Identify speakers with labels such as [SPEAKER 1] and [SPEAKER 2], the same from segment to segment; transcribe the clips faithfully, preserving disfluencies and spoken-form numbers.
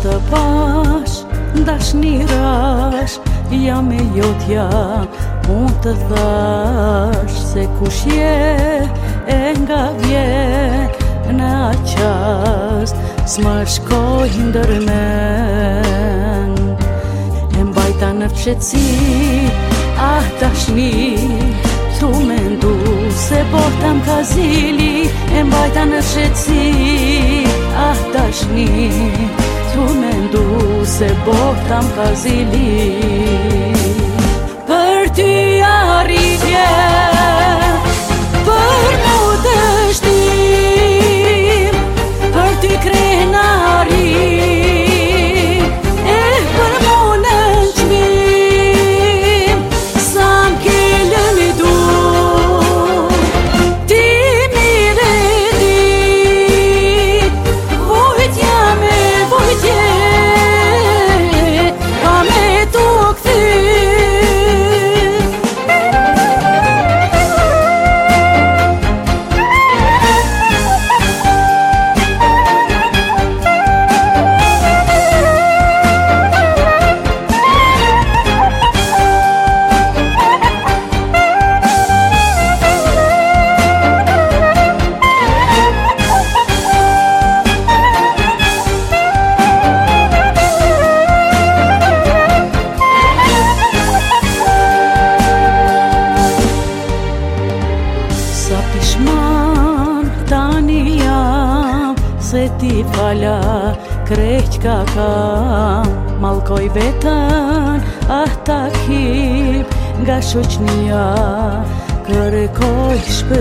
[SPEAKER 1] të pash dashnirash, jam e jotja, unë të thash se kush je e nga vjen në atë qast, s'ma shkoj ndërmen. E mbajta në fshetsi, ah dashni, tu me ndu se botam ka zili. E mbajta në fshetsi, ah dashni, tu me ndu se botam ka zili. Për ty arritje, për mu dështim, për ty krenari, e për mu në qmim, sa m'ke lëmi du, ti mire dit, vojtja me vojtje, ka me tu këthy. Sa pishman tani jam, se ti fala krejt ka kam. Malkoj vetën, ah takip, nga shoqnia kërkoj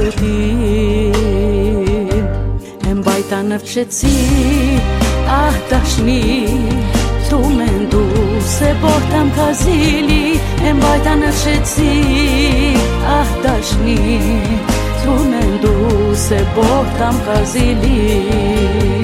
[SPEAKER 1] shpëtim. E mbajta në fshetsi, ah dashni, tu me ndu se botam ka zili. E mbajta në fshetsi, ah dashni, tu me ndu se botam ka zili.